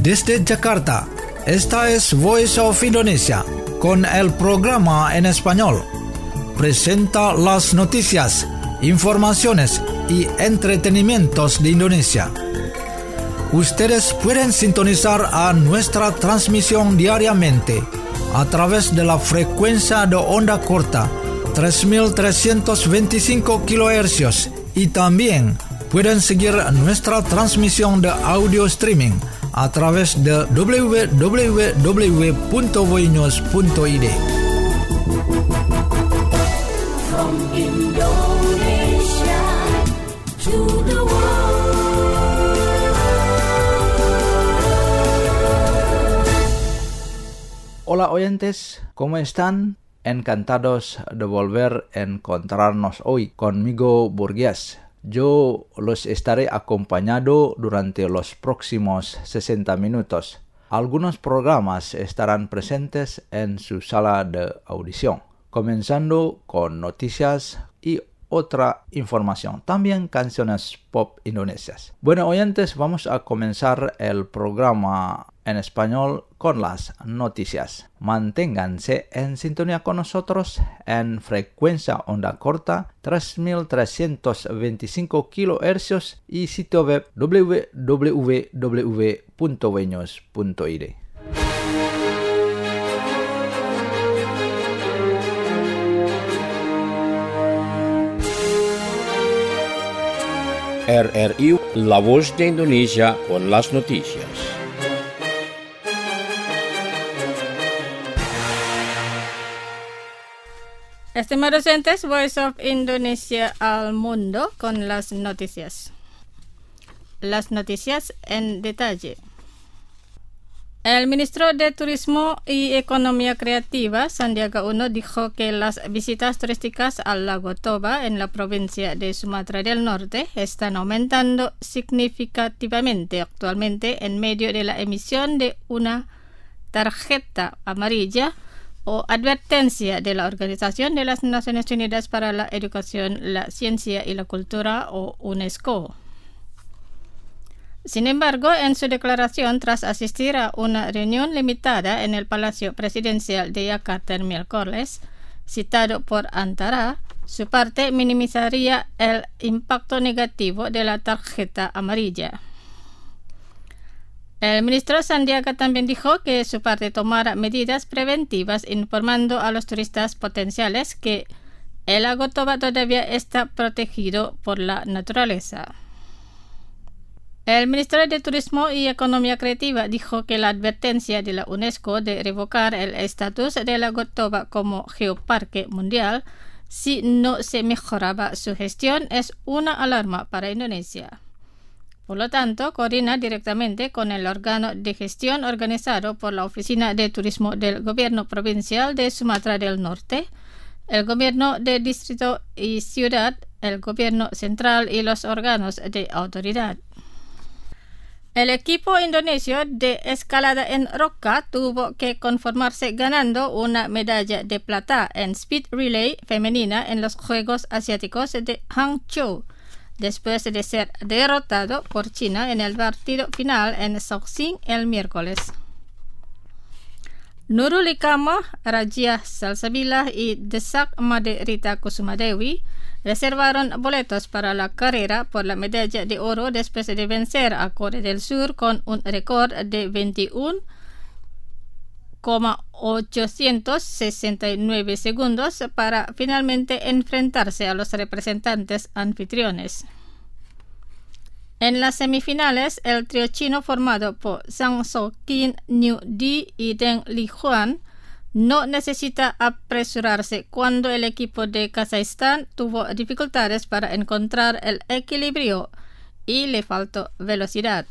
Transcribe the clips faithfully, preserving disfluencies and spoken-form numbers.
desde Jakarta. Esta es Voice of Indonesia, con el programa en español. Presenta las noticias, informaciones y entretenimientos de Indonesia. Ustedes pueden sintonizar a nuestra transmisión diariamente a través de la frecuencia de onda corta tres mil trescientos veinticinco kilohercios y también pueden seguir nuestra transmisión de audio streaming a través de doble u doble u doble u punto voinews punto i d. From Indonesia to the world. Hola oyentes, ¿cómo están? Encantados de volver a encontrarnos hoy conmigo, Burgués. Yo los estaré acompañando durante los próximos sesenta minutos. Algunos programas estarán presentes en su sala de audición, comenzando con noticias y otra información, también canciones pop indonesias. Bueno, oyentes, vamos a comenzar el programa en español con las noticias. Manténganse en sintonía con nosotros en frecuencia onda corta tres mil trescientos veinticinco kilohercios y sitio web doble u doble u doble u punto voinews punto i d. R R I, La Voz de Indonesia con las noticias. Estimados oyentes, Voice of Indonesia al mundo con las noticias. Las noticias en detalle. El ministro de Turismo y Economía Creativa, Sandiaga Uno, dijo que las visitas turísticas al lago Toba en la provincia de Sumatra del Norte están aumentando significativamente actualmente en medio de la emisión de una tarjeta amarilla o advertencia de la Organización de las Naciones Unidas para la Educación, la Ciencia y la Cultura, o UNESCO. Sin embargo, en su declaración tras asistir a una reunión limitada en el Palacio Presidencial de Yakarta el miércoles, citado por Antara, su parte minimizaría el impacto negativo de la tarjeta amarilla. El ministro Sandiaga también dijo que su parte tomará medidas preventivas informando a los turistas potenciales que el lago Toba todavía está protegido por la naturaleza. El ministro de Turismo y Economía Creativa dijo que la advertencia de la UNESCO de revocar el estatus del lago Toba como geoparque mundial si no se mejoraba su gestión es una alarma para Indonesia. Por lo tanto, coordina directamente con el órgano de gestión organizado por la Oficina de Turismo del Gobierno Provincial de Sumatra del Norte, el Gobierno de Distrito y Ciudad, el Gobierno Central y los órganos de autoridad. El equipo indonesio de escalada en roca tuvo que conformarse ganando una medalla de plata en speed relay femenina en los Juegos Asiáticos de Hangzhou, después de ser derrotado por China en el partido final en Shaoxing el miércoles. Nurul Ikamah, Rajia Salsabila y Desak Made Rita Kusumadewi reservaron boletos para la carrera por la medalla de oro después de vencer a Corea del Sur con un récord de veintiuno coma ochocientos sesenta y nueve segundos para finalmente enfrentarse a los representantes anfitriones. En las semifinales, el trío chino formado por Zhang Souqin, Niu Di y Deng Lijuan no necesita apresurarse cuando el equipo de Kazajstán tuvo dificultades para encontrar el equilibrio y le faltó velocidad.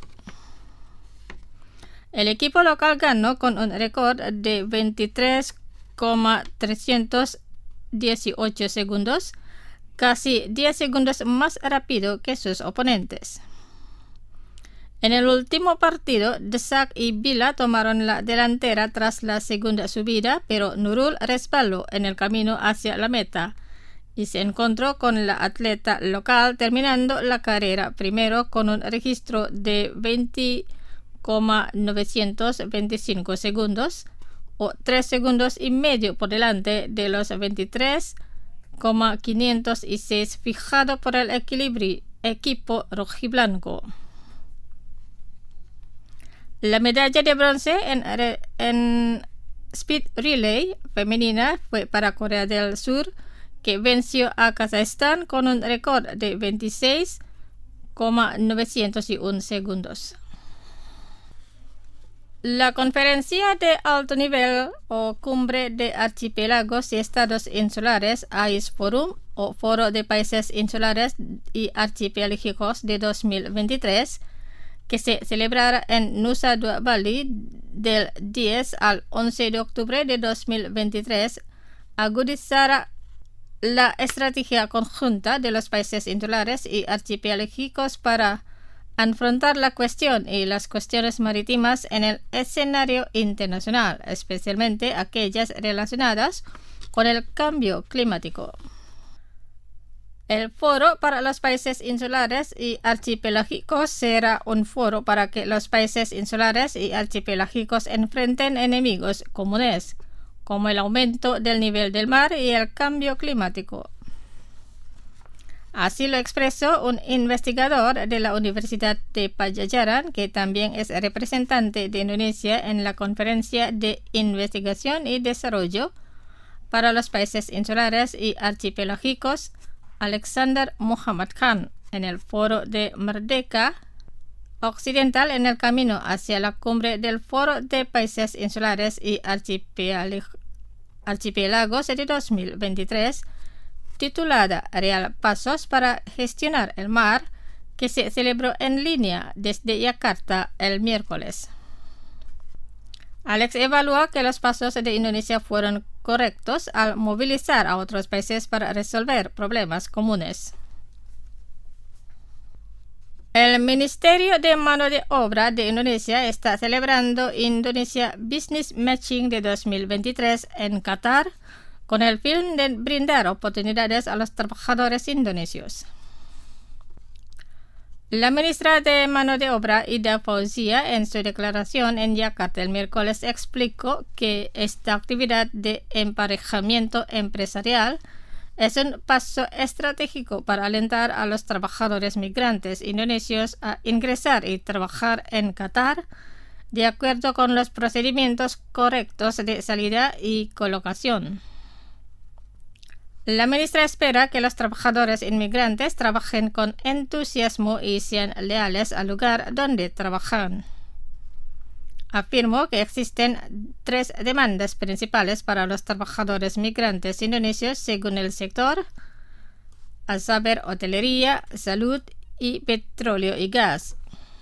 El equipo local ganó con un récord de veintitrés coma trescientos dieciocho segundos, casi diez segundos más rápido que sus oponentes. En el último partido, Desak y Bila tomaron la delantera tras la segunda subida, pero Nurul resbaló en el camino hacia la meta y se encontró con la atleta local terminando la carrera primero con un registro de veinte coma novecientos veinticinco segundos o tres segundos y medio por delante de los veintitrés coma quinientos seis fijado por el equilibrio equipo rojiblanco. La medalla de bronce en, en Speed Relay femenina fue para Corea del Sur, que venció a Kazajstán con un récord de veintiséis coma novecientos uno segundos. La conferencia de alto nivel o cumbre de archipiélagos y estados insulares A I S Forum o Foro de Países Insulares y Archipiélagos de dos mil veintitrés, que se celebrará en Nusa Dua, Bali, del diez al once de octubre de dos mil veintitrés, agudizará la estrategia conjunta de los países insulares y archipiélagos para afrontar la cuestión y las cuestiones marítimas en el escenario internacional, especialmente aquellas relacionadas con el cambio climático. El foro para los países insulares y archipiélagos será un foro para que los países insulares y archipiélagos enfrenten enemigos comunes, como el aumento del nivel del mar y el cambio climático. Así lo expresó un investigador de la Universidad de Pajajaran, que también es representante de Indonesia en la Conferencia de Investigación y Desarrollo para los países insulares y archipiélagos, Alexander Muhammad Khan, en el Foro de Merdeka Occidental en el camino hacia la cumbre del Foro de Países Insulares y Archipiélagos de dos mil veintitrés, titulada Real Pasos para Gestionar el Mar, que se celebró en línea desde Yakarta el miércoles. Alex evaluó que los pasos de Indonesia fueron correctos al movilizar a otros países para resolver problemas comunes. El Ministerio de Mano de Obra de Indonesia está celebrando Indonesia Business Matching de dos mil veintitrés en Qatar, con el fin de brindar oportunidades a los trabajadores indonesios. La ministra de Mano de Obra, Ida Fauzia, en su declaración en Yakarta el miércoles explicó que esta actividad de emparejamiento empresarial es un paso estratégico para alentar a los trabajadores migrantes indonesios a ingresar y trabajar en Qatar de acuerdo con los procedimientos correctos de salida y colocación. La ministra espera que los trabajadores inmigrantes trabajen con entusiasmo y sean leales al lugar donde trabajan. Afirmó que existen tres demandas principales para los trabajadores migrantes indonesios según el sector, a saber hotelería, salud y petróleo y gas.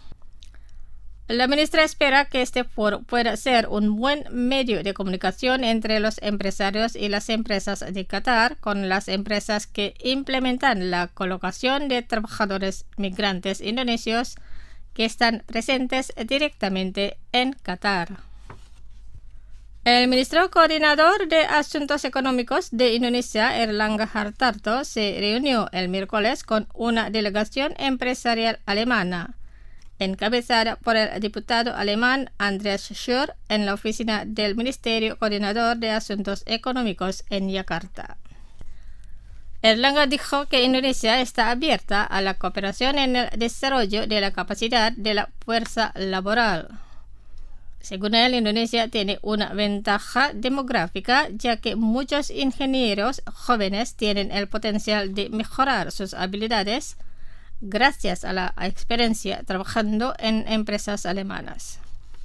La ministra espera que este foro pueda ser un buen medio de comunicación entre los empresarios y las empresas de Qatar con las empresas que implementan la colocación de trabajadores migrantes indonesios que están presentes directamente en Qatar. El ministro coordinador de Asuntos Económicos de Indonesia, Erlangga Hartarto, se reunió el miércoles con una delegación empresarial alemana, encabezada por el diputado alemán Andreas Schur en la oficina del Ministerio Coordinador de Asuntos Económicos en Yakarta. Erlangga dijo que Indonesia está abierta a la cooperación en el desarrollo de la capacidad de la fuerza laboral. Según él, Indonesia tiene una ventaja demográfica, ya que muchos ingenieros jóvenes tienen el potencial de mejorar sus habilidades gracias a la experiencia trabajando en empresas alemanas.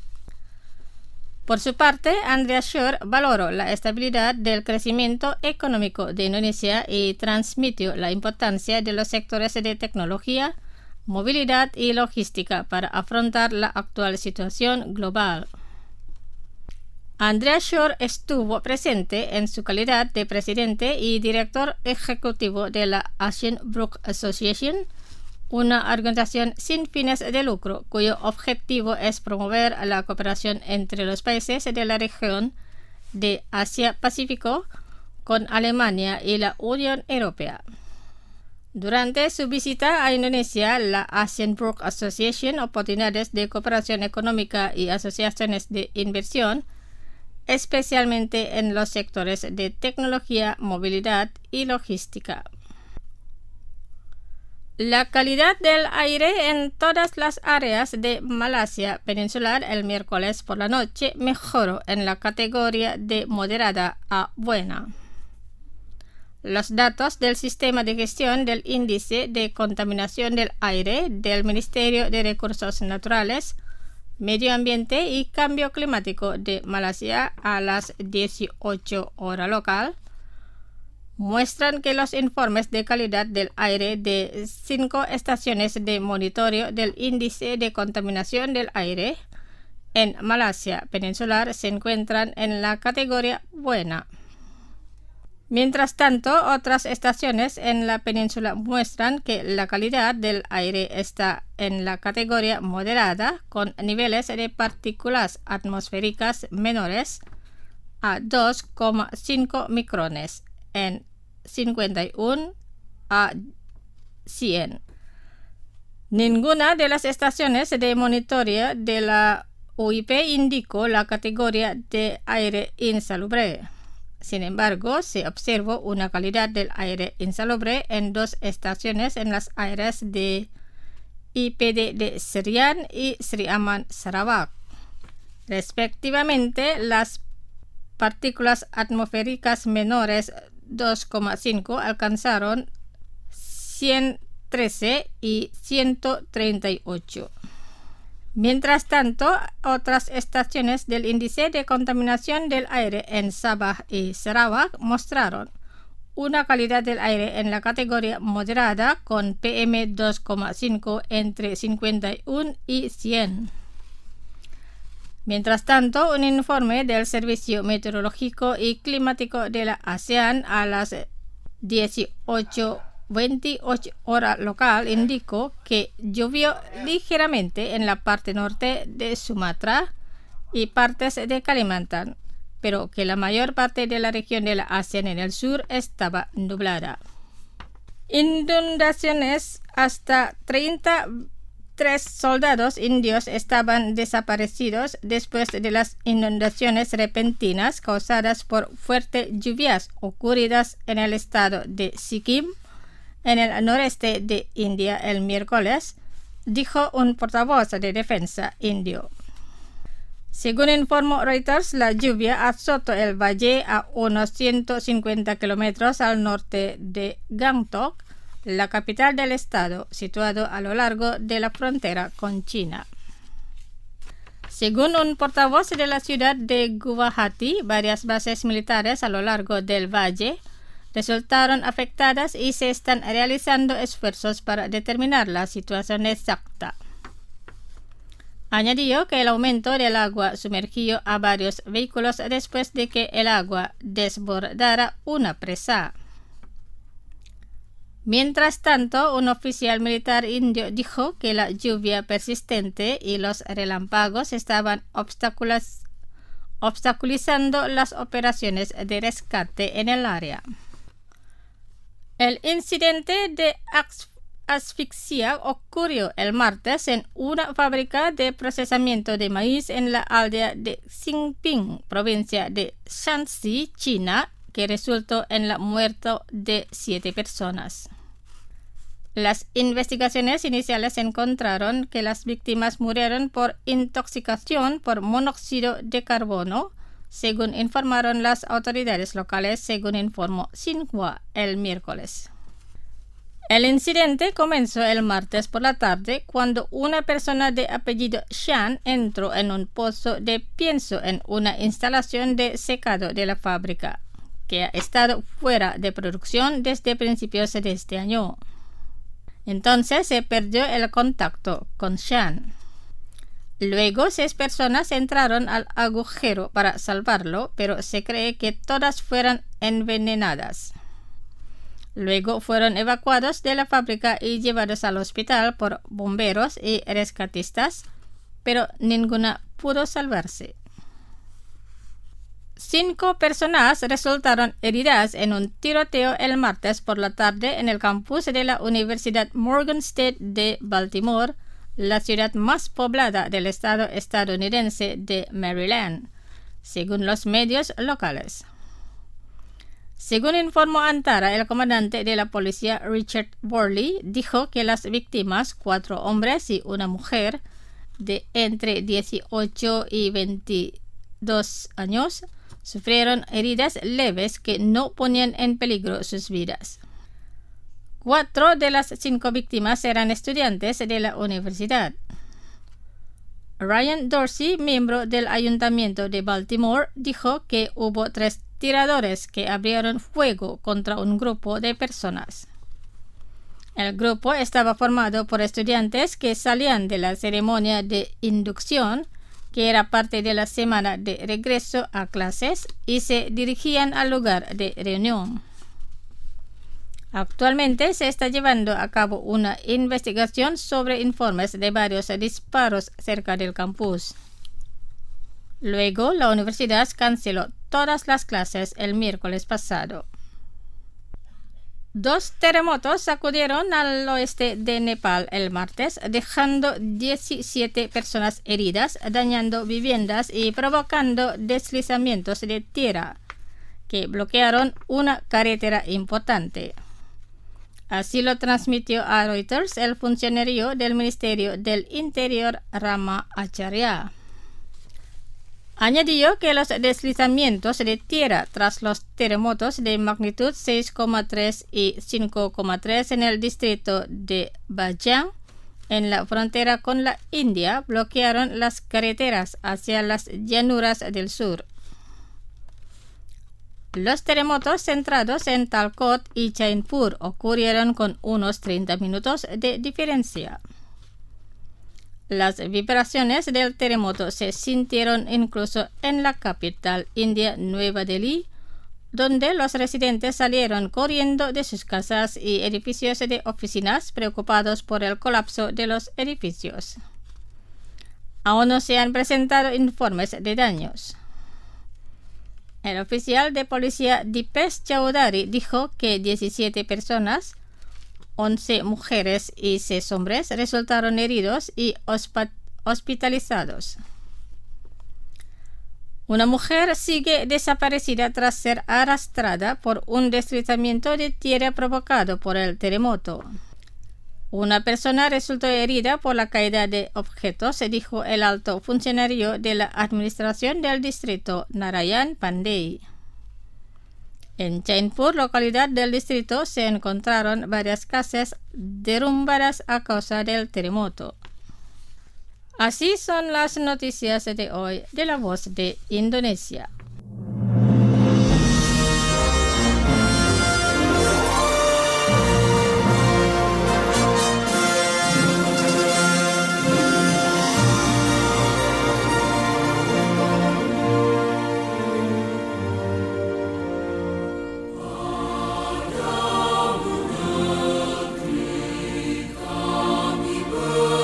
Por su parte, Andreas Schur valoró la estabilidad del crecimiento económico de Indonesia y transmitió la importancia de los sectores de tecnología, movilidad y logística para afrontar la actual situación global. Andreas Schur estuvo presente en su calidad de presidente y director ejecutivo de la Asian Brook Association, una organización sin fines de lucro cuyo objetivo es promover la cooperación entre los países de la región de Asia-Pacífico con Alemania y la Unión Europea. Durante su visita a Indonesia, la ASEAN-Brooke Association, Oportunidades de Cooperación Económica y Asociaciones de Inversión, especialmente en los sectores de tecnología, movilidad y logística. La calidad del aire en todas las áreas de Malasia peninsular el miércoles por la noche mejoró en la categoría de moderada a buena. Los datos del Sistema de Gestión del Índice de Contaminación del Aire del Ministerio de Recursos Naturales, Medio Ambiente y Cambio Climático de Malasia a las dieciocho horas local muestran que los informes de calidad del aire de cinco estaciones de monitoreo del Índice de Contaminación del Aire en Malasia peninsular se encuentran en la categoría buena. Mientras tanto, otras estaciones en la península muestran que la calidad del aire está en la categoría moderada, con niveles de partículas atmosféricas menores a dos coma cinco micrones en cincuenta y uno a cien. Ninguna de las estaciones de monitoreo de la U I P indicó la categoría de aire insalubre. Sin embargo, se observó una calidad del aire insalubre en dos estaciones en las áreas de I P D de Serian y Sri Aman, Sarawak. Respectivamente, las partículas atmosféricas menores dos coma cinco alcanzaron ciento trece y ciento treinta y ocho. Mientras tanto, otras estaciones del índice de contaminación del aire en Sabah y Sarawak mostraron una calidad del aire en la categoría moderada con P M dos coma cinco entre cincuenta y uno y cien. Mientras tanto, un informe del Servicio Meteorológico y Climático de la ASEAN a las dieciocho veintiocho hora local indicó que llovió ligeramente en la parte norte de Sumatra y partes de Kalimantan, pero que la mayor parte de la región de la ASEAN en el sur estaba nublada. Inundaciones: hasta treinta y tres soldados indios estaban desaparecidos después de las inundaciones repentinas causadas por fuertes lluvias ocurridas en el estado de Sikkim, en el noreste de India el miércoles, dijo un portavoz de defensa indio. Según informó Reuters, la lluvia azotó el valle a unos ciento cincuenta kilómetros al norte de Gangtok, la capital del estado, situado a lo largo de la frontera con China. Según un portavoz de la ciudad de Guwahati, varias bases militares a lo largo del valle resultaron afectadas y se están realizando esfuerzos para determinar la situación exacta. Añadió que el aumento del agua sumergió a varios vehículos después de que el agua desbordara una presa. Mientras tanto, un oficial militar indio dijo que la lluvia persistente y los relámpagos estaban obstaculiz- obstaculizando las operaciones de rescate en el área. El incidente de as- asfixia ocurrió el martes en una fábrica de procesamiento de maíz en la aldea de Xinping, provincia de Shanxi, China, que resultó en la muerte de siete personas. Las investigaciones iniciales encontraron que las víctimas murieron por intoxicación por monóxido de carbono, según informaron las autoridades locales, según informó Xinhua el miércoles. El incidente comenzó el martes por la tarde cuando una persona de apellido Shan entró en un pozo de pienso en una instalación de secado de la fábrica, que ha estado fuera de producción desde principios de este año. Entonces se perdió el contacto con Shan. Luego seis personas entraron al agujero para salvarlo, pero se cree que todas fueron envenenadas. Luego fueron evacuados de la fábrica y llevados al hospital por bomberos y rescatistas, pero ninguna pudo salvarse. Cinco personas resultaron heridas en un tiroteo el martes por la tarde en el campus de la Universidad Morgan State de Baltimore, la ciudad más poblada del estado estadounidense de Maryland, según los medios locales. Según informó Antara, el comandante de la policía Richard Worley dijo que las víctimas, cuatro hombres y una mujer de entre dieciocho y veintidós años, sufrieron heridas leves que no ponían en peligro sus vidas. Cuatro de las cinco víctimas eran estudiantes de la universidad. Ryan Dorsey, miembro del Ayuntamiento de Baltimore, dijo que hubo tres tiradores que abrieron fuego contra un grupo de personas. El grupo estaba formado por estudiantes que salían de la ceremonia de inducción, que era parte de la semana de regreso a clases, y se dirigían al lugar de reunión. Actualmente se está llevando a cabo una investigación sobre informes de varios disparos cerca del campus. Luego, la universidad canceló todas las clases el miércoles pasado. Dos terremotos sacudieron al oeste de Nepal el martes, dejando diecisiete personas heridas, dañando viviendas y provocando deslizamientos de tierra que bloquearon una carretera importante. Así lo transmitió a Reuters el funcionario del Ministerio del Interior Rama Acharya. Añadió que los deslizamientos de tierra tras los terremotos de magnitud seis coma tres y cinco coma tres en el distrito de Bajang, en la frontera con la India, bloquearon las carreteras hacia las llanuras del sur. Los terremotos centrados en Talcott y Chainpur ocurrieron con unos treinta minutos de diferencia. Las vibraciones del terremoto se sintieron incluso en la capital india, Nueva Delhi, donde los residentes salieron corriendo de sus casas y edificios de oficinas preocupados por el colapso de los edificios. Aún no se han presentado informes de daños. El oficial de policía Dipesh Chowdhury dijo que diecisiete personas, once mujeres y seis hombres, resultaron heridos y hospitalizados. Una mujer sigue desaparecida tras ser arrastrada por un deslizamiento de tierra provocado por el terremoto. Una persona resultó herida por la caída de objetos, se dijo el alto funcionario de la administración del distrito, Narayan Pandey. En Chainpur, localidad del distrito, se encontraron varias casas derrumbadas a causa del terremoto. Así son las noticias de hoy de La Voz de Indonesia.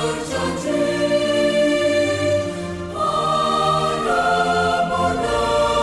Berjanji pada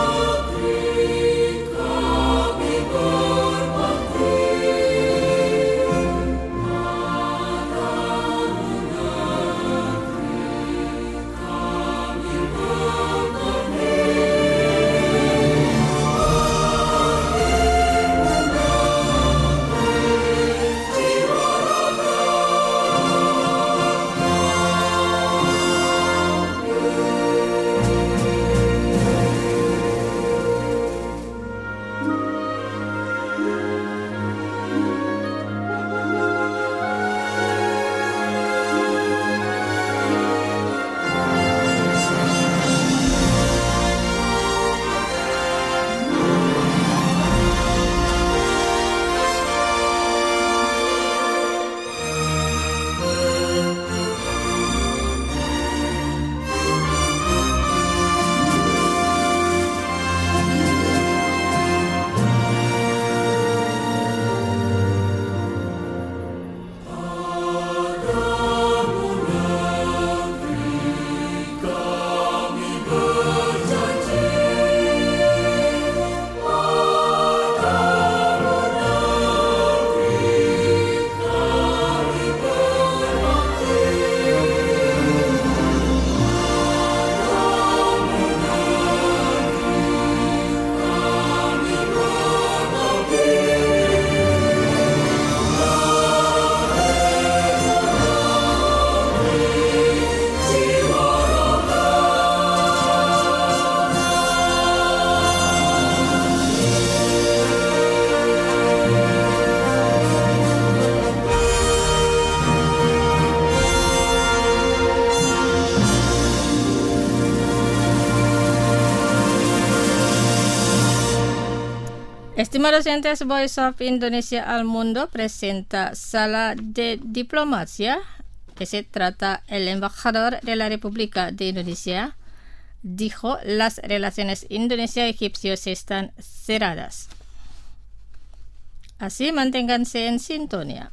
Estimados oyentes, Voice of Indonesia al Mundo presenta Sala de Diplomacia, que se trata el embajador de la República de Indonesia, dijo las relaciones Indonesia-egipcios están cerradas. Así manténganse en sintonía.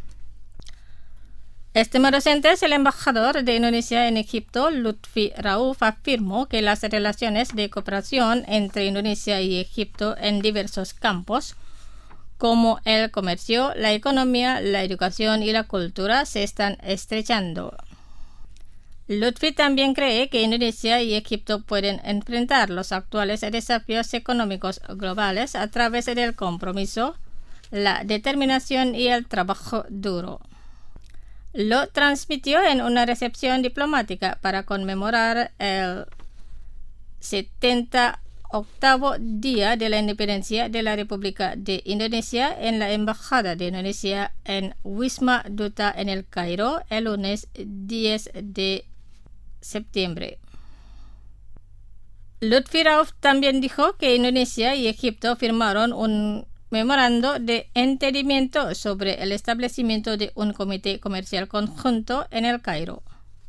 Estimados oyentes, el embajador de Indonesia en Egipto, Lutfi Rauf, afirmó que las relaciones de cooperación entre Indonesia y Egipto en diversos campos, como el comercio, la economía, la educación y la cultura, se están estrechando. Lutfi también cree que Indonesia y Egipto pueden enfrentar los actuales desafíos económicos globales a través del compromiso, la determinación y el trabajo duro. Lo transmitió en una recepción diplomática para conmemorar el setenta octavo día de la independencia de la República de Indonesia en la Embajada de Indonesia en Wisma Duta en el Cairo el lunes diez de septiembre. Lutfi Rauf también dijo que Indonesia y Egipto firmaron un memorando de entendimiento sobre el establecimiento de un comité comercial conjunto en el Cairo.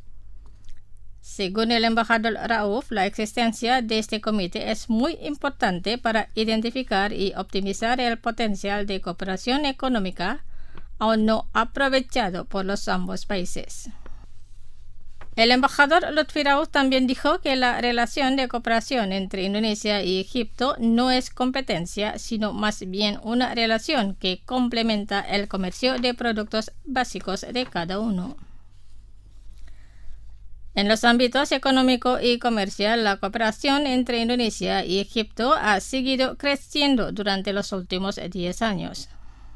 Según el embajador Rauf, la existencia de este comité es muy importante para identificar y optimizar el potencial de cooperación económica aún no aprovechado por los ambos países. El embajador Lutfi Rauf también dijo que la relación de cooperación entre Indonesia y Egipto no es competencia, sino más bien una relación que complementa el comercio de productos básicos de cada uno. En los ámbitos económico y comercial, la cooperación entre Indonesia y Egipto ha seguido creciendo durante los últimos diez años.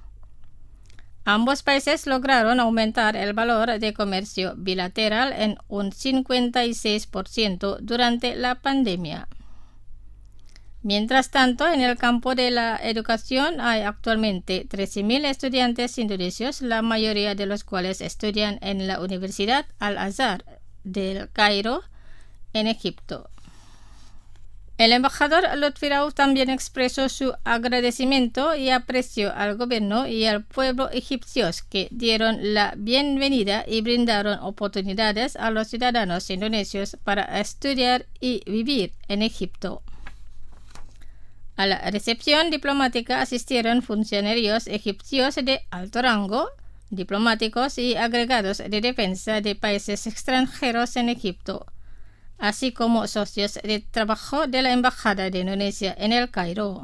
Ambos países lograron aumentar el valor de comercio bilateral en un cincuenta y seis por ciento durante la pandemia. Mientras tanto, en el campo de la educación hay actualmente trece mil estudiantes indonesios, la mayoría de los cuales estudian en la Universidad Al-Azhar del Cairo, en Egipto. El embajador Lutfi Rauf también expresó su agradecimiento y aprecio al gobierno y al pueblo egipcios que dieron la bienvenida y brindaron oportunidades a los ciudadanos indonesios para estudiar y vivir en Egipto. A la recepción diplomática asistieron funcionarios egipcios de alto rango, diplomáticos y agregados de defensa de países extranjeros en Egipto, así como socios de trabajo de la Embajada de Indonesia en el Cairo.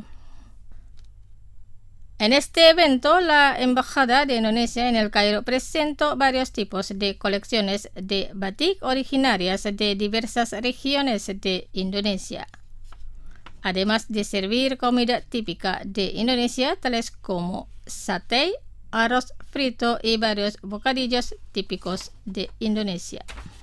En este evento, la Embajada de Indonesia en el Cairo presentó varios tipos de colecciones de batik originarias de diversas regiones de Indonesia, además de servir comida típica de Indonesia, tales como satay, arroz frito y varios bocadillos típicos de Indonesia.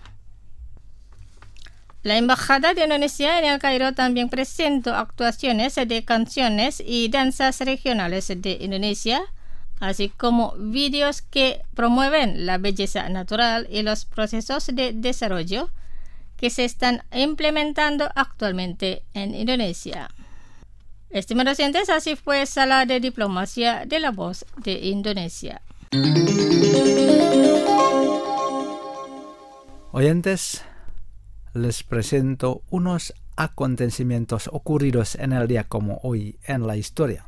La Embajada de Indonesia en el Cairo también presentó actuaciones de canciones y danzas regionales de Indonesia, así como vídeos que promueven la belleza natural y los procesos de desarrollo que se están implementando actualmente en Indonesia. Estimados oyentes, así fue Sala de Diplomacia de la Voz de Indonesia. Oyentes, les presento unos acontecimientos ocurridos en el día como hoy en la historia.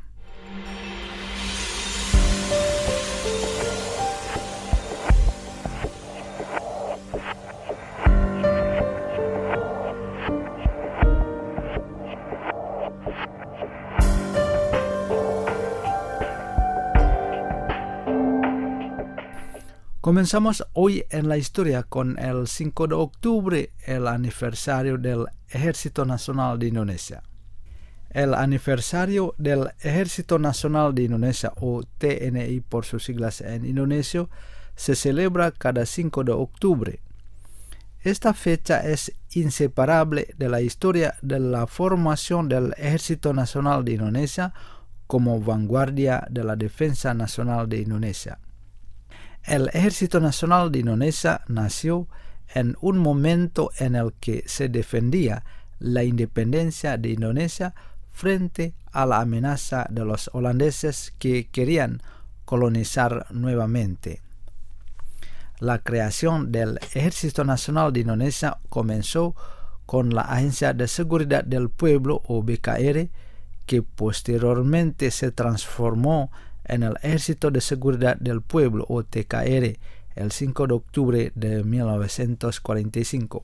Comenzamos hoy en la historia con el cinco de octubre, el aniversario del Ejército Nacional de Indonesia. El aniversario del Ejército Nacional de Indonesia, o T N I por sus siglas en indonesio, se celebra cada cinco de octubre. Esta fecha es inseparable de la historia de la formación del Ejército Nacional de Indonesia como vanguardia de la defensa nacional de Indonesia. El Ejército Nacional de Indonesia nació en un momento en el que se defendía la independencia de Indonesia frente a la amenaza de los holandeses que querían colonizar nuevamente. La creación del Ejército Nacional de Indonesia comenzó con la Agencia de Seguridad del Pueblo o B K R, que posteriormente se transformó en el Ejército de Seguridad del Pueblo o T K R el cinco de octubre de mil novecientos cuarenta y cinco.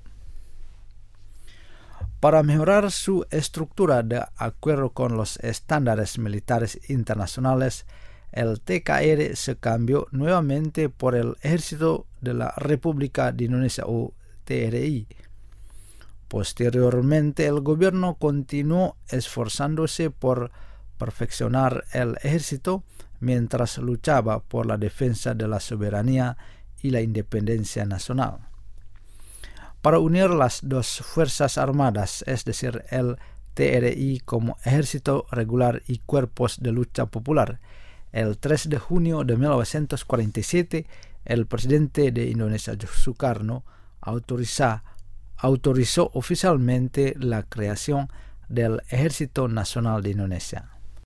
Para mejorar su estructura de acuerdo con los estándares militares internacionales, el T K R se cambió nuevamente por el Ejército de la República de Indonesia o T R I. Posteriormente, el gobierno continuó esforzándose por perfeccionar el ejército mientras luchaba por la defensa de la soberanía y la independencia nacional. Para unir las dos fuerzas armadas, es decir, el T R I como ejército regular y cuerpos de lucha popular, el tres de junio de mil novecientos cuarenta y siete, el presidente de Indonesia, Sukarno, autorizó, autorizó oficialmente la creación del Ejército Nacional de Indonesia.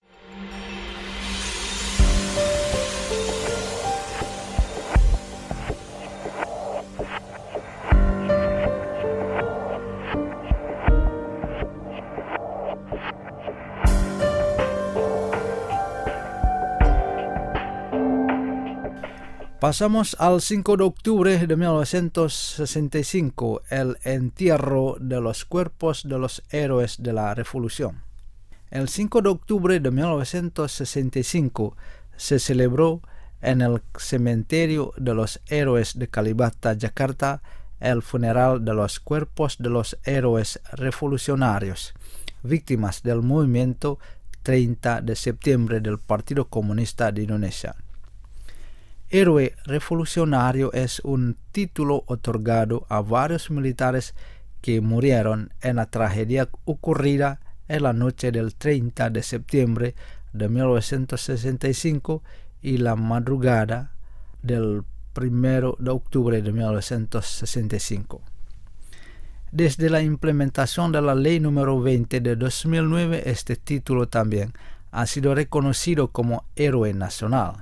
Pasamos al cinco de octubre de mil novecientos sesenta y cinco, el entierro de los cuerpos de los héroes de la Revolución. El cinco de octubre de mil novecientos sesenta y cinco se celebró en el cementerio de los héroes de Kalibata, Jakarta, el funeral de los cuerpos de los héroes revolucionarios, víctimas del movimiento treinta de septiembre del Partido Comunista de Indonesia. Héroe revolucionario es un título otorgado a varios militares que murieron en la tragedia ocurrida en la noche del treinta de septiembre de mil novecientos sesenta y cinco y la madrugada del primero de octubre de mil novecientos sesenta y cinco. Desde la implementación de la Ley número veinte de dos mil nueve, este título también ha sido reconocido como Héroe Nacional.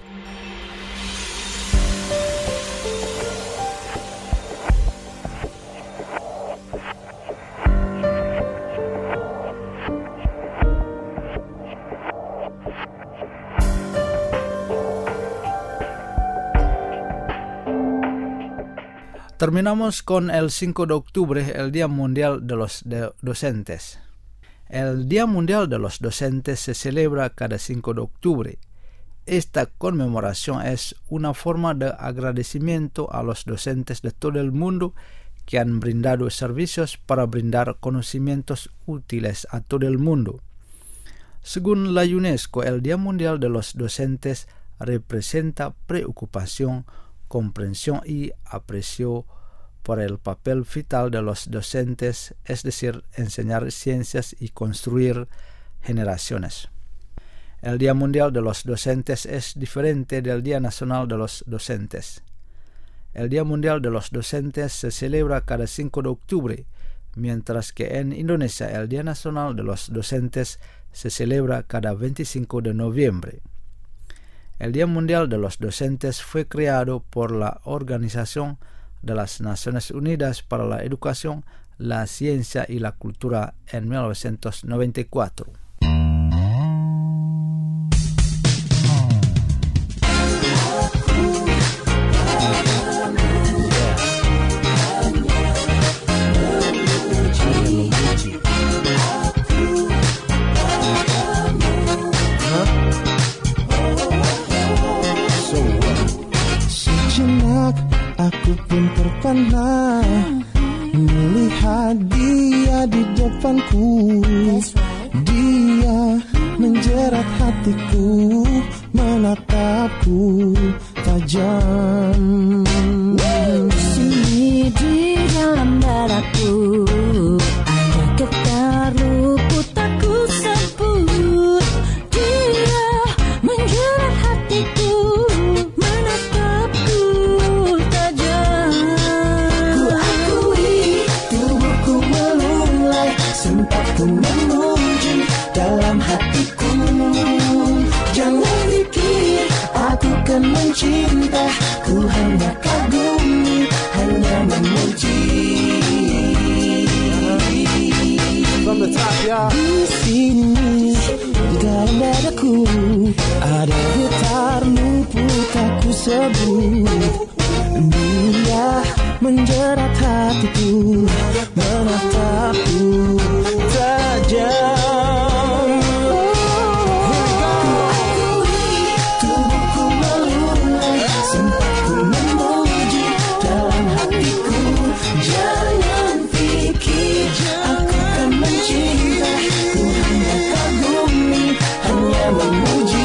Terminamos con el cinco de octubre, el Día Mundial de los de Docentes. El Día Mundial de los Docentes se celebra cada cinco de octubre. Esta conmemoración es una forma de agradecimiento a los docentes de todo el mundo que han brindado servicios para brindar conocimientos útiles a todo el mundo. Según la UNESCO, el Día Mundial de los Docentes representa preocupación, comprensión y aprecio por el papel vital de los docentes, es decir, enseñar ciencias y construir generaciones. El Día Mundial de los Docentes es diferente del Día Nacional de los Docentes. El Día Mundial de los Docentes se celebra cada cinco de octubre, mientras que en Indonesia el Día Nacional de los Docentes se celebra cada veinticinco de noviembre. El Día Mundial de los Docentes fue creado por la Organización de las Naciones Unidas para la Educación, la Ciencia y la Cultura en mil novecientos noventa y cuatro. Aku pun terpana melihat dia di depanku. Dia menjerat hatiku, menatapku tajam. Sini di dalam dadaku ada getar luput takut sebut. Dia menjerat hatiku, menatapku tajam. Ku akui tubuhku melulai, sempat ku memuji kan mencinta, ku hanya kagumi, hanya memuji. From the top, yeah. Di sini, di dalam dadaku, ada getar luput aku sebut. Dia menjerat hatiku, menatapku tajam. Tubuhku melulai, sempat ku memuji dalam hatiku. Jangan pikir aku kan mencinta, ku hanya kagumi, hanya memuji.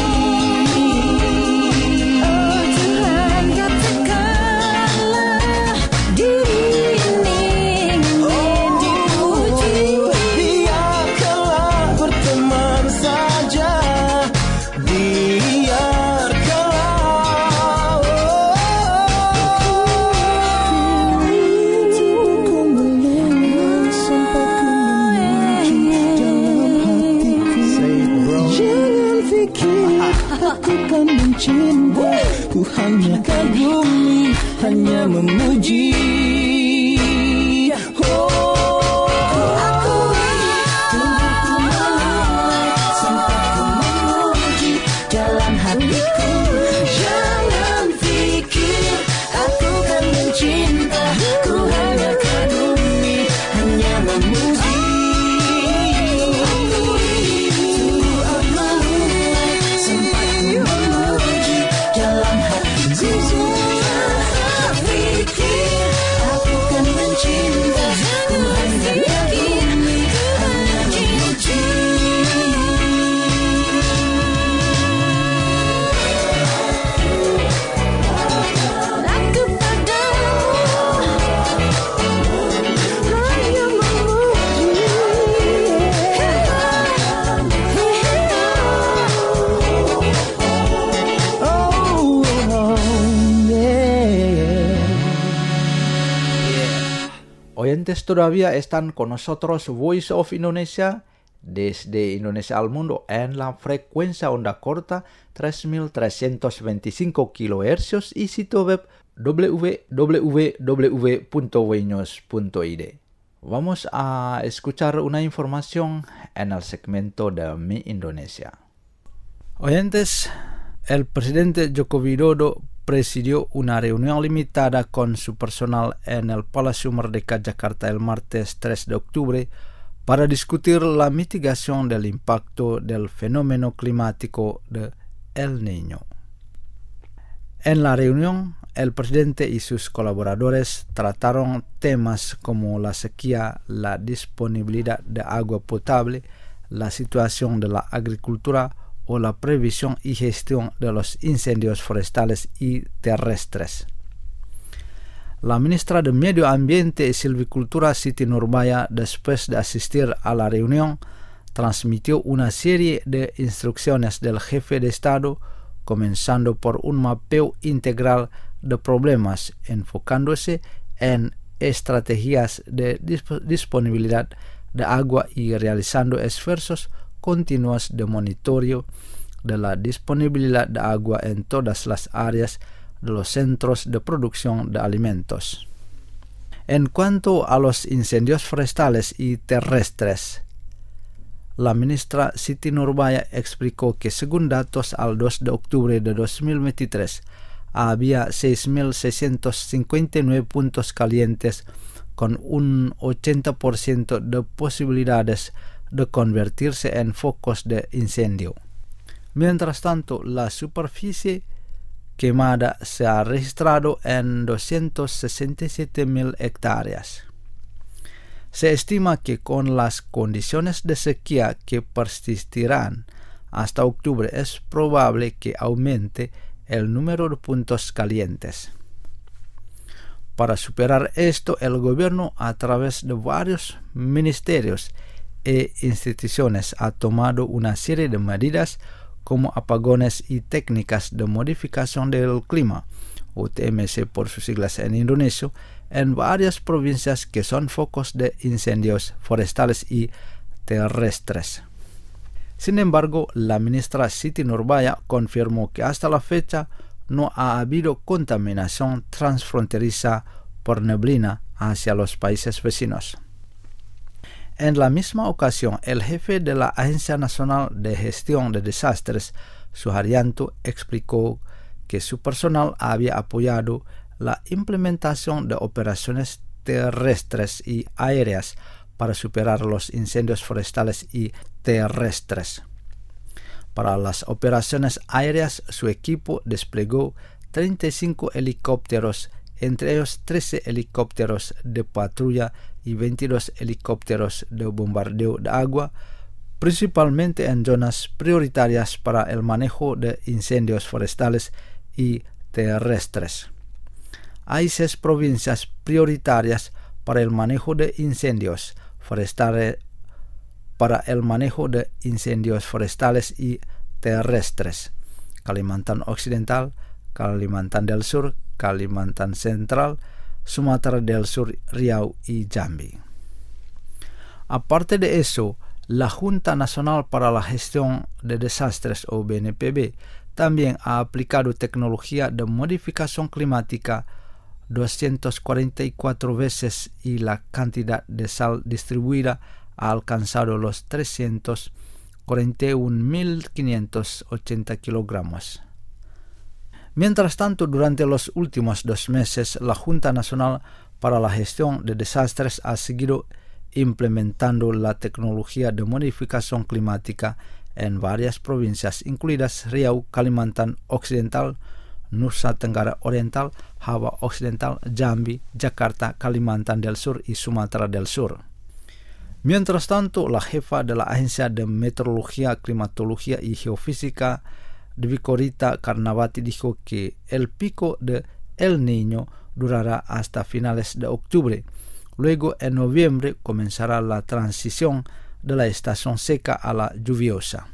Cinta, ku hanya kagumi, hanya memuji. Oh, ku akui, tubuhku melulai, sempat ku memuji dalam hatiku. Jangan pikir aku kan mencinta, ku hanya kagumi, hanya memuji. Oyentes todavía están con nosotros Voice of Indonesia desde Indonesia al mundo en la frecuencia onda corta tres mil trescientos veinticinco kilohercios y sitio web w w w punto weños punto i d. Vamos a escuchar una información en el segmento de Mi Indonesia. Oyentes, el presidente Joko Widodo presidió una reunión limitada con su personal en el Palacio Merdeka Jakarta el martes tres de octubre para discutir la mitigación del impacto del fenómeno climático de El Niño. En la reunión, el presidente y sus colaboradores trataron temas como la sequía, la disponibilidad de agua potable, la situación de la agricultura o la previsión y gestión de los incendios forestales y terrestres. La ministra de Medio Ambiente y Silvicultura, Siti Nurbaya, después de asistir a la reunión, transmitió una serie de instrucciones del jefe de Estado, comenzando por un mapeo integral de problemas, enfocándose en estrategias de disp- disponibilidad de agua y realizando esfuerzos continuos de monitoreo de la disponibilidad de agua en todas las áreas de los centros de producción de alimentos. En cuanto a los incendios forestales y terrestres, la ministra Siti Nurbaya explicó que según datos al dos de octubre de dos mil veintitrés había seis mil seiscientos cincuenta y nueve puntos calientes con un ochenta por ciento de posibilidades de convertirse en focos de incendio. Mientras tanto, la superficie quemada se ha registrado en doscientos sesenta y siete mil hectáreas. Se estima que con las condiciones de sequía que persistirán hasta octubre es probable que aumente el número de puntos calientes. Para superar esto, el gobierno, a través de varios ministerios e instituciones, ha tomado una serie de medidas como apagones y técnicas de modificación del clima, U T M C por sus siglas en indonesio, en varias provincias que son focos de incendios forestales y terrestres. Sin embargo, la ministra Siti Nurbaya confirmó que hasta la fecha no ha habido contaminación transfronteriza por neblina hacia los países vecinos. En la misma ocasión, el jefe de la Agencia Nacional de Gestión de Desastres, Suharyanto, explicó que su personal había apoyado la implementación de operaciones terrestres y aéreas para superar los incendios forestales y terrestres. Para las operaciones aéreas, su equipo desplegó treinta y cinco helicópteros, entre ellos trece helicópteros de patrulla y veintidós helicópteros de bombardeo de agua, principalmente en zonas prioritarias para el manejo de incendios forestales y terrestres. Hay seis provincias prioritarias para el manejo de incendios forestales, para el manejo de incendios forestales y terrestres: Kalimantan Occidental, Kalimantan del Sur, Kalimantan Central, Sumatera del Sur, Riau y Jambi. Aparte de eso, la Junta Nacional para la Gestión de Desastres, o B N P B, también ha aplicado tecnología de modificación climática doscientas cuarenta y cuatro veces y la cantidad de sal distribuida ha alcanzado los trescientos cuarenta y un mil quinientos ochenta kilogramos. Mientras tanto, durante los últimos dos meses, la Junta Nacional para la Gestión de Desastres ha seguido implementando la tecnología de modificación climática en varias provincias, incluidas Riau, Kalimantan Occidental, Nusa Tenggara Oriental, Java Occidental, Jambi, Jakarta, Kalimantan del Sur y Sumatera del Sur. Mientras tanto, la jefa de la Agencia de Meteorología, Climatología y Geofísica, Dwiko Rita Karnawati, dijo que el pico de El Niño durará hasta finales de octubre. Luego, en noviembre, comenzará la transición de la estación seca a la lluviosa.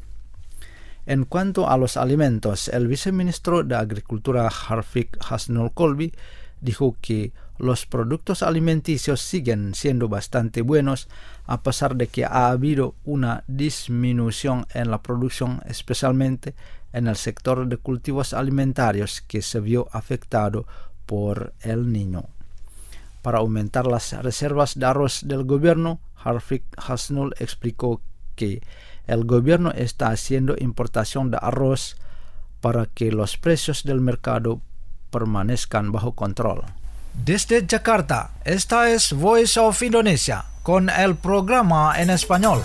En cuanto a los alimentos, el viceministro de Agricultura Harfiq Hasnul Kolbi dijo que los productos alimenticios siguen siendo bastante buenos a pesar de que ha habido una disminución en la producción, especialmente en el sector de cultivos alimentarios que se vio afectado por El Niño. Para aumentar las reservas de arroz del gobierno, Harfiq Hasnul explicó que el gobierno está haciendo importación de arroz para que los precios del mercado permanezcan bajo control. Desde Jakarta, esta es Voice of Indonesia con el programa en español.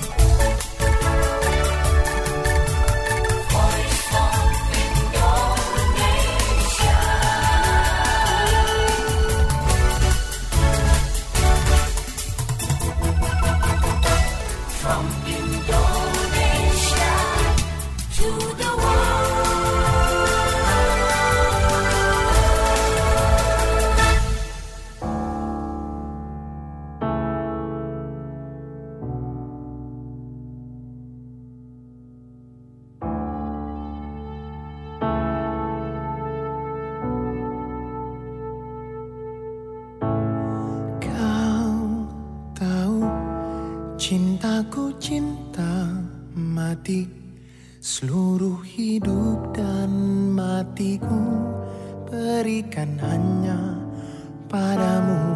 Cintaku cinta mati, seluruh hidup dan matiku berikan hanya padamu.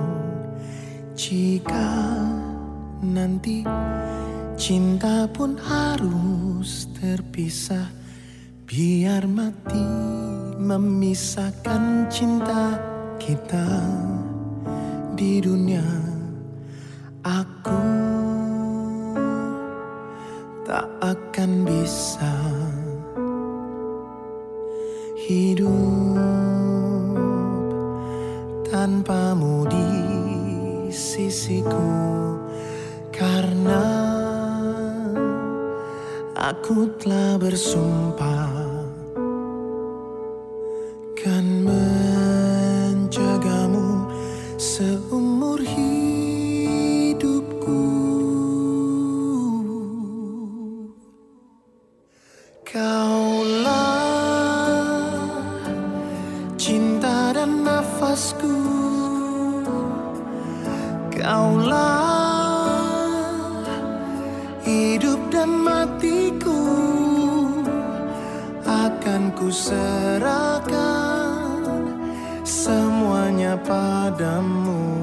Jika nanti cinta pun harus terpisah, biar mati memisahkan cinta kita di dunia. Aku tak akan bisa hidup tanpamu di sisiku, karena aku telah bersumpah kan menjagamu seumur hidupku. Kaulah cinta dan nafasku, kaulah hidup dan matiku. akan ku serahkan semuanya padamu.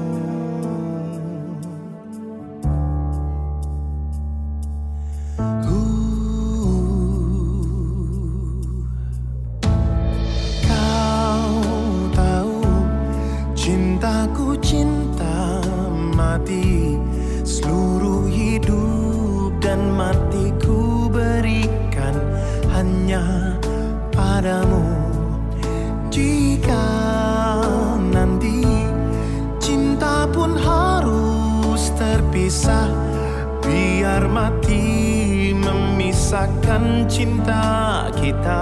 Cintaku cinta mati, seluruh hidup dan matiku berikan hanya padamu. Jika nanti cinta pun harus terpisah, biar mati memisahkan cinta kita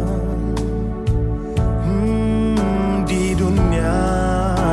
hmm, di dunia.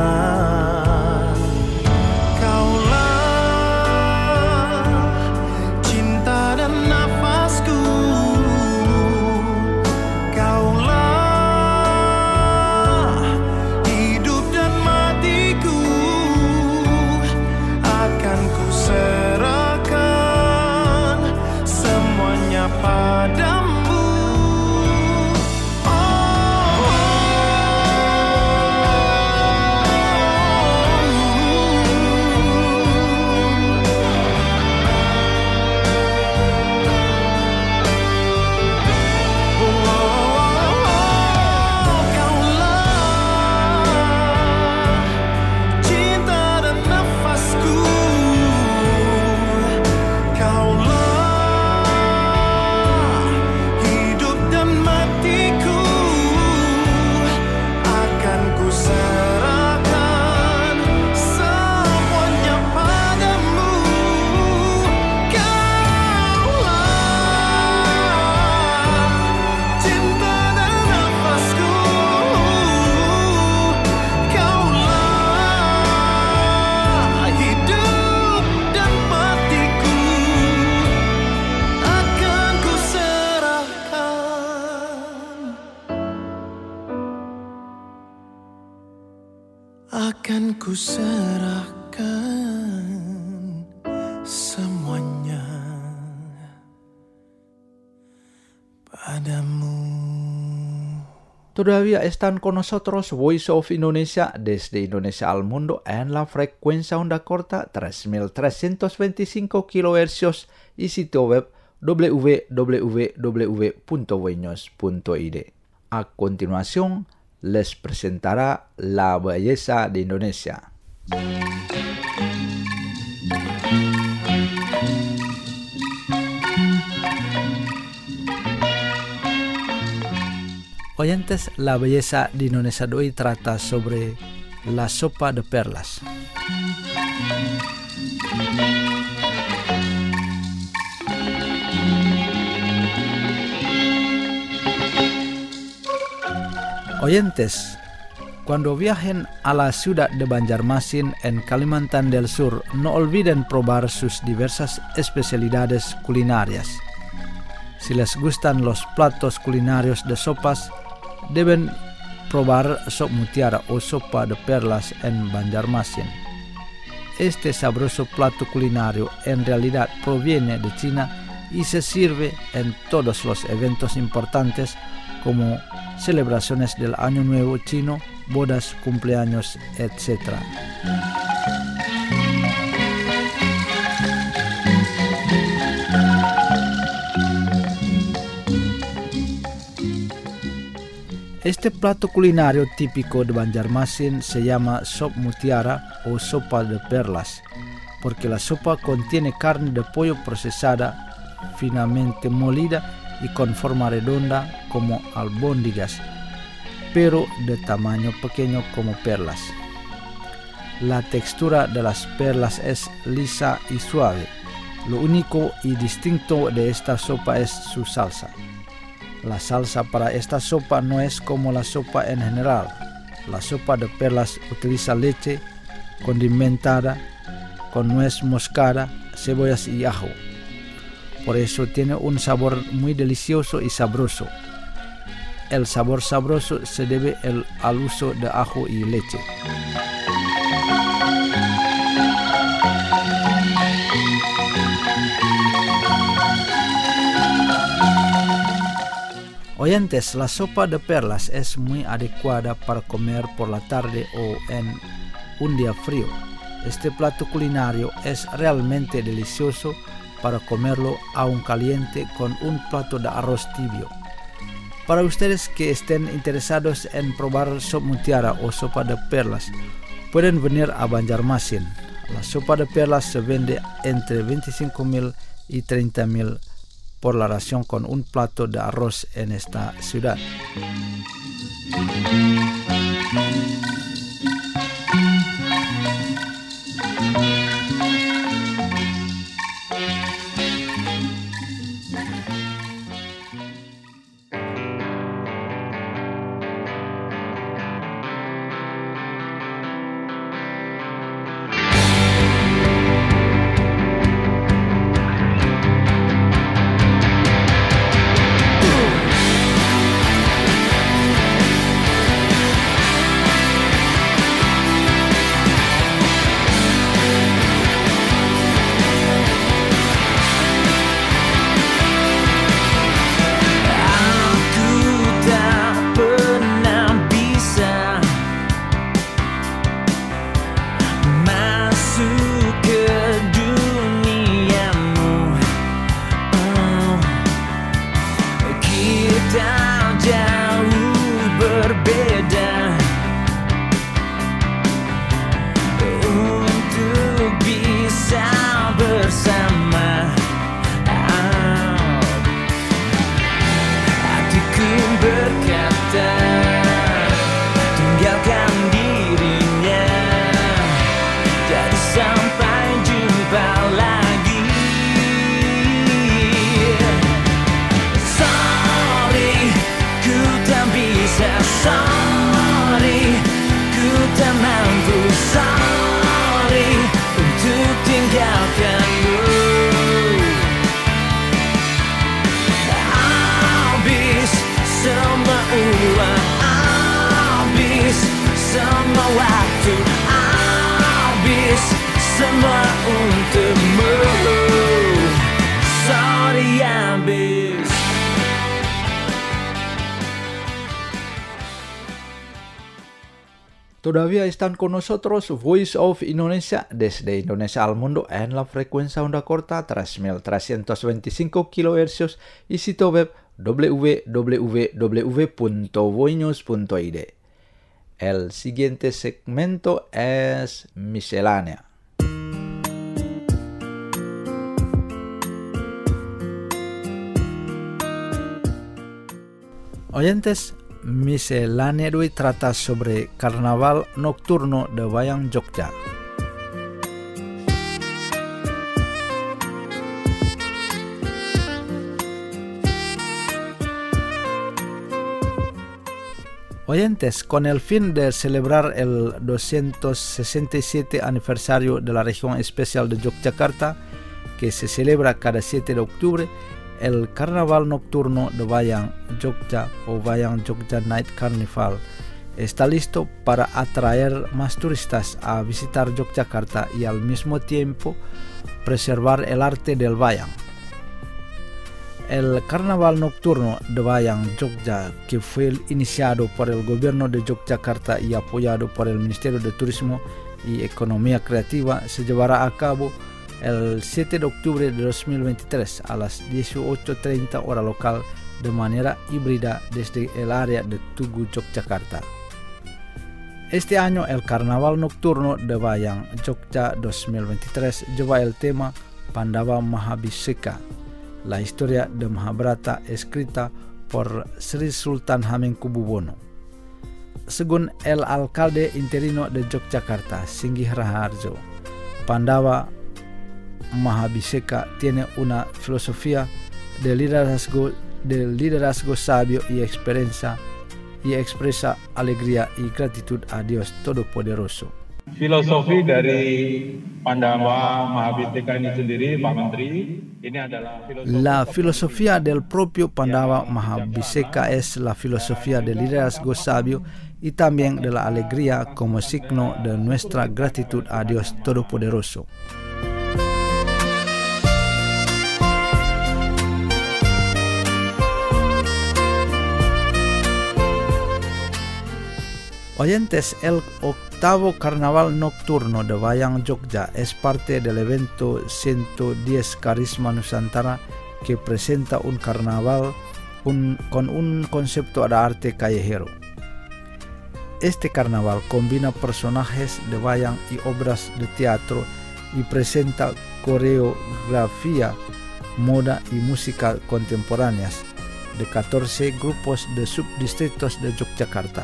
Akan ku serahkan semuanya padamu. Todavía están con nosotros Voice of Indonesia desde Indonesia al mundo en la frecuencia onda corta tres mil trescientos veinticinco kilohercios y sitio web w w w punto voiños punto i d. A continuación, les presentará la belleza de Indonesia. Oyentes, la belleza de Indonesia de hoy trata sobre la sopa de perlas. Oyentes, cuando viajen a la ciudad de Banjarmasin en Kalimantan del Sur, no olviden probar sus diversas especialidades culinarias. Si les gustan los platos culinarios de sopas, deben probar sop mutiara o sopa de perlas en Banjarmasin. Este sabroso plato culinario en realidad proviene de China y se sirve en todos los eventos importantes como celebraciones del Año Nuevo Chino, bodas, cumpleaños, etcétera. Este plato culinario típico de Banjarmasin se llama sop mutiara o sopa de perlas, porque la sopa contiene carne de pollo procesada, finamente molida y con forma redonda como albóndigas, pero de tamaño pequeño como perlas. La textura de las perlas es lisa y suave. Lo único y distinto de esta sopa es su salsa. La salsa para esta sopa no es como la sopa en general. La sopa de perlas utiliza leche condimentada con nuez moscada, cebollas y ajo. Por eso tiene un sabor muy delicioso y sabroso. El sabor sabroso se debe el, al uso de ajo y leche. Oyentes, la sopa de perlas es muy adecuada para comer por la tarde o en un día frío. Este plato culinario es realmente delicioso para comerlo aún caliente con un plato de arroz tibio. Para ustedes que estén interesados en probar sop mutiara o sopa de perlas, pueden venir a Banjarmasin. La sopa de perlas se vende entre veinticinco mil y treinta mil por la ración con un plato de arroz en esta ciudad. Semua untukmu, sorry habis. Todavía están con nosotros Voice of Indonesia desde Indonesia al mundo en la frecuencia onda corta tres mil trescientos veinticinco kilohercios y sitio web w w w punto voinews punto i d. El siguiente segmento es miscelánea. Oyentes, miscelánea de hoy trata sobre Carnaval Nocturno de Wayang Jogja. Oyentes, con el fin de celebrar el doscientos sesenta y siete aniversario de la región especial de Yogyakarta, que se celebra cada siete de octubre, el Carnaval Nocturno de Wayang Jogja o Wayang Jogja Night Carnival está listo para atraer más turistas a visitar Yogyakarta y al mismo tiempo preservar el arte del wayang. El Carnaval Nocturno de Wayang Jogja, que fue iniciado por el gobierno de Yogyakarta y apoyado por el Ministerio de Turismo y Economía Creativa, se llevará a cabo el siete de octubre de dos mil veintitrés a las dieciocho treinta hora local de manera híbrida desde el área de Tugu, Yogyakarta. Este año el Carnaval Nocturno de Wayang Jogja dos mil veintitrés lleva el tema Pandava Mahabhiseka, la historia de Mahabharata escrita por Sri Sultan Hamengkubuwono. Según el alcalde interino de Yogyakarta, Singgih Raharjo, Pandava Mahabhiseka tiene una filosofía de liderazgo, de liderazgo sabio y experiencia y expresa alegría y gratitud a Dios Todopoderoso. Filosofi dari Pandava Mahabhiseka ini sendiri, Pak Menteri, ini adalah filosofi. La filosofía del propio Pandava Mahabhiseka es la filosofía del liderazgo sabio y también de la alegría como signo de nuestra gratitud a Dios Todopoderoso. Oyentes, el octavo Carnaval Nocturno de Wayang Jogja es parte del evento ciento diez Carisma Nusantara, que presenta un carnaval un, con un concepto de arte callejero. Este carnaval combina personajes de wayang y obras de teatro y presenta coreografía, moda y música contemporáneas de catorce grupos de subdistritos de Yogyakarta.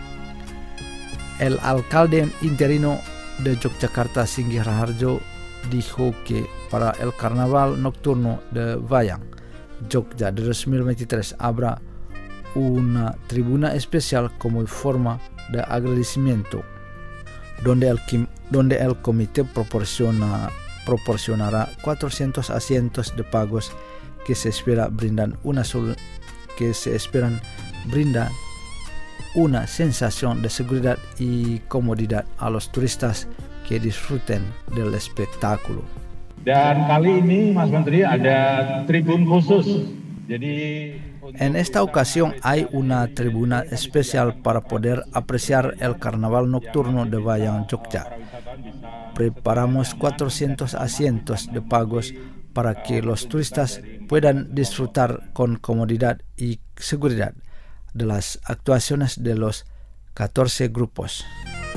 El alcalde interino de Yogyakarta, Singgih Raharjo, dijo que para el carnaval nocturno de Wayang Jogja de dos mil veintitrés habrá una tribuna especial como forma de agradecimiento, donde el, donde el comité proporciona, proporcionará cuatrocientos asientos de pagos que se espera brindan una sol, que se esperan brindan una sensación de seguridad y comodidad a los turistas que disfruten del espectáculo. Dan kali ini, Mas Menteri, ada tribun khusus. Jadi en esta ocasión hay una tribuna especial para poder apreciar el carnaval nocturno de Wayang Jogja. Preparamos cuatrocientos asientos de pagos para que los turistas puedan disfrutar con comodidad y seguridad de las actuaciones de los catorce grupos.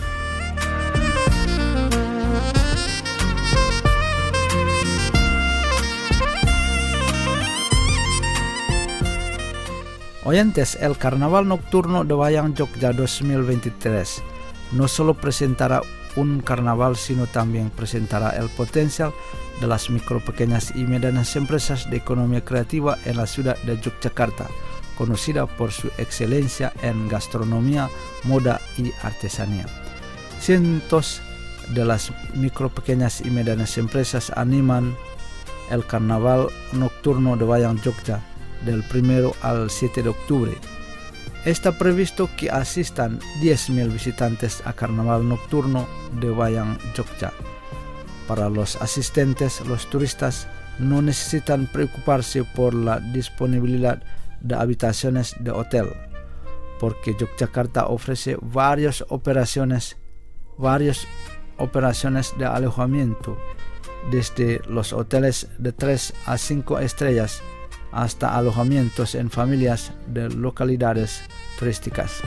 Oyentes, el Carnaval Nocturno de Wayang Jogja dos mil veintitrés no solo presentará un carnaval, sino también presentará el potencial de las micro, pequeñas y medianas empresas de economía creativa en la ciudad de Yogyakarta, conocida por su excelencia en gastronomía, moda y artesanía. Cientos de las micro, pequeñas y medianas empresas animan el Carnaval Nocturno de Wayang Jogja del primero al siete de octubre. Está previsto que asistan diez mil visitantes a Carnaval Nocturno de Wayang Jogja. Para los asistentes, los turistas no necesitan preocuparse por la disponibilidad de habitaciones de hotel, porque Yogyakarta ofrece varias operaciones, varias operaciones de alojamiento, desde los hoteles de tres a cinco estrellas hasta alojamientos en familias de localidades turísticas.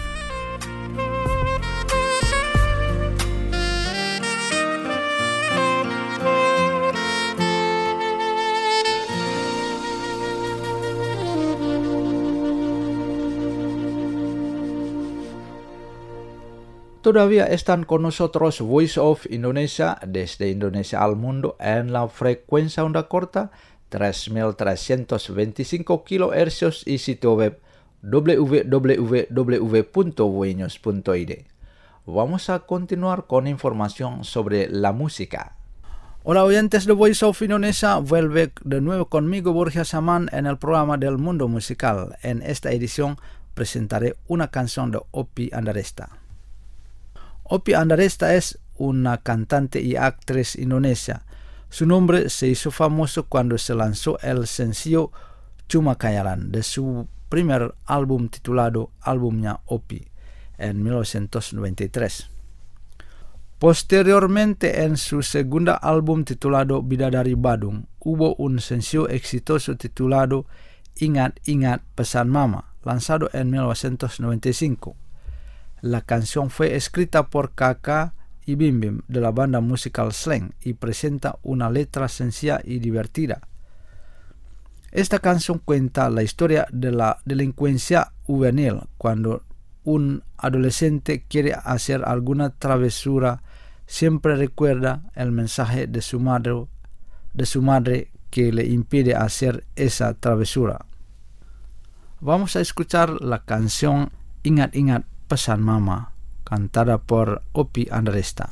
Todavía están con nosotros Voice of Indonesia desde Indonesia al mundo en la frecuencia onda corta tres mil trescientos veinticinco kilohercios y sitio web w w w punto voinews punto i d. Vamos a continuar con información sobre la música. Hola oyentes de Voice of Indonesia, vuelve de nuevo conmigo Borja Saman en el programa del mundo musical. En esta edición presentaré una canción de Oppie Andaresta. Oppie Andaresta es una cantante y actriz indonesia. Su nombre se hizo famoso cuando se lanzó el sencillo Cuma Khayalan de su primer álbum titulado Albumnya Oppie en mil novecientos noventa y tres. Posteriormente, en su segundo álbum titulado Bidadari Badung, hubo un sencillo exitoso titulado Ingat Ingat Pesan Mama, lanzado en mil novecientos noventa y cinco. La canción fue escrita por Kaka y Bim Bim de la banda musical Slang y presenta una letra sencilla y divertida. Esta canción cuenta la historia de la delincuencia juvenil cuando un adolescente quiere hacer alguna travesura. Siempre recuerda el mensaje de su madre, de su madre que le impide hacer esa travesura. Vamos a escuchar la canción Ingat Ingat Pesan Mama, cantada por Oppie Andaresta.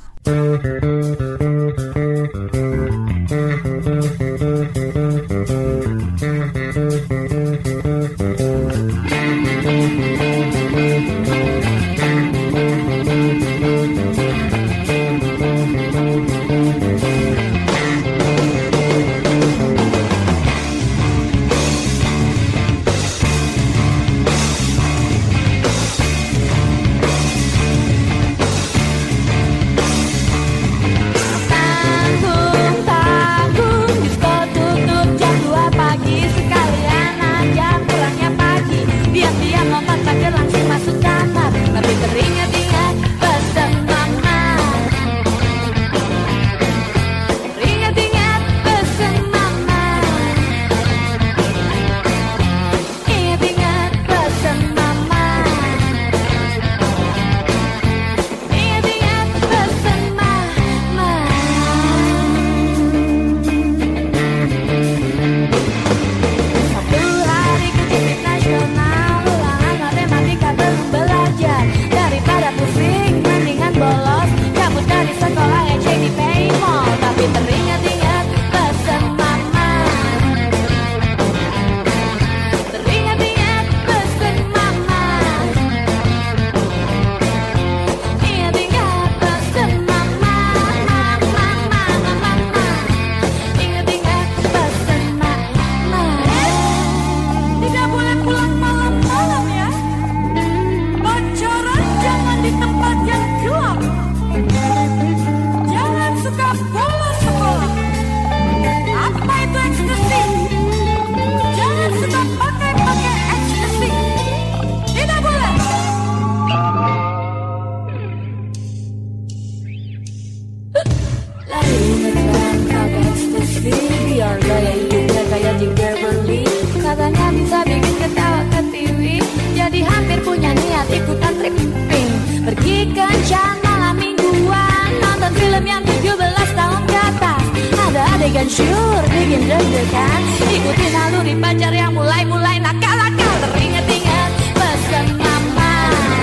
syur bikin deg-degan. Ikuti naluri pacar yang mulai-mulai nakal-nakal. Teringat-ingat pesan mama.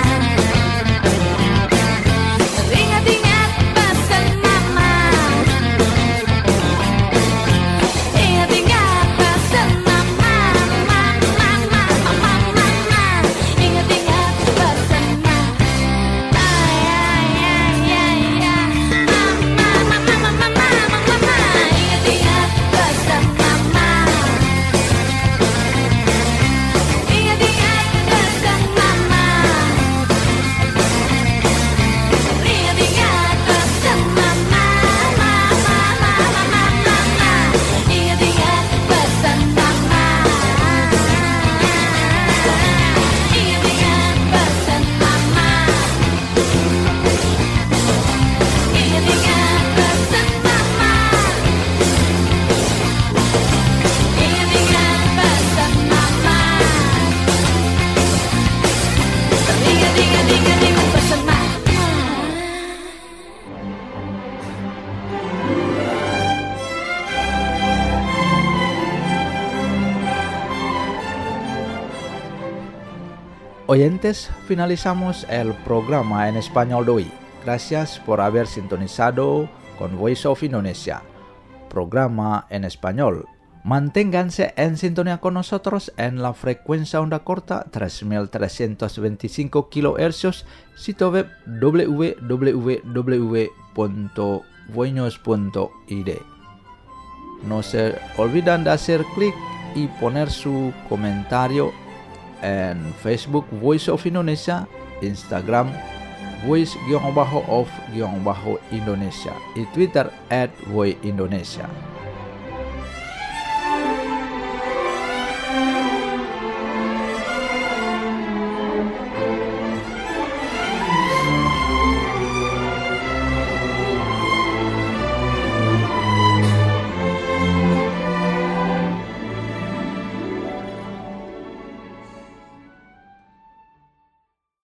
Teringat-ingat pesan mama. Ingat-ingat pesan mama. Mama, mama, mama, mama. Ingat-ingat pesan mama. Ay, ay, ay, ay, ay. Mama, mama, mama, mama, mama. Ingat-ingat pesan mama. Ingat-ingat pesan mama. Ingat-ingat pesan mama. Mama, mama, mama, mama. Ingat-ingat pesan mama. Ingat-ingat pesan mama. Ingat-ingat pesan mama. Ingat-ingat pesan mama. Ingat-ingat, ingat-ingat pesan mama. Oyentes, finalizamos el programa en español de hoy. Gracias por haber sintonizado con Voice of Indonesia, programa en español. Manténganse en sintonía con nosotros en la frecuencia onda corta tres mil trescientos veinticinco kilohercios, sitio web w w w punto voinos punto i d. No se olviden de hacer clic y poner su comentario en Facebook Voice of Indonesia, Instagram Voice-of-Indonesia y Twitter at Voice Indonesia.